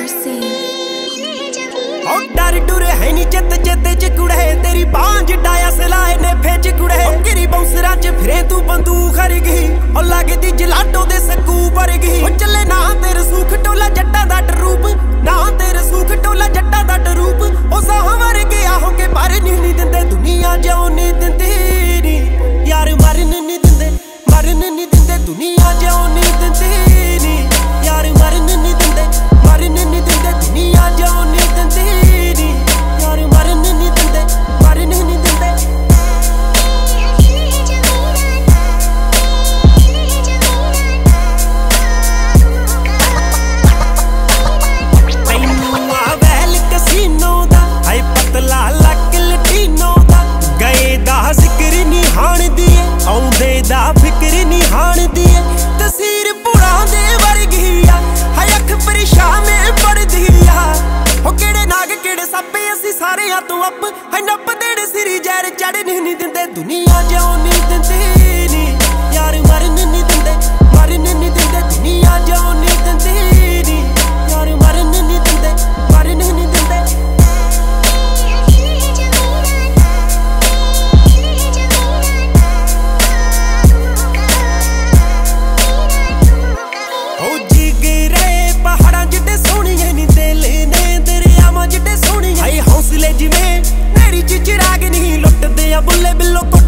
RC। और डर डुर है नी चित चित च कुड़े तेरी बांझ डाया सलाए ने फेच कुड़े गिरी बाउंसरा च फिरे तू बंदूक हर गई और लगदी जलाटो दे सकू भर गई ओ चले ना तेरे सूख टोला जट्टा दा डरूप ना तेरे सूख टोला जट्टा दा डरूप ओ साह वर गया हो के पर नहीं दिंदे दुनिया जाओ नहीं दिंदे नी यार मरन नहीं दिंदे दुनिया जाओ नहीं दिंदे नी यार मरन नहीं दिंदे दुनिया जाओ नहीं दिंदे नी यार मरन नहीं दिंदे तैनू आ वैल कसीनो दा हाय पतला लक लटीनो दा गए दा जिक्र नहीं हाण दिए आउंदे दा फिक्र नहीं हाण दिए तस्वीर पुरा दे वर्गी आ हाय अख परेशान में पड़दी आ हो केड़े नाग केड़े सप्पे असी सारे आ तू अप हाय नप देड़े सिरी जैर चढ़ नहीं दिंदे दुनिया जाओ नहीं दिंदे नी यार मरन नहीं दिंदे दुनिया जाओ नहीं दिंदे नी यार मरन नहीं दिंदे ओ जिगरे पहाड़ां जिड्डे सोहणियां नी दिल ने दरियावां जिड्डे सोहणियां हाय हौसले जिवें मेरी चिराग नहीं लुटदे आ बुल्ले बिल्लो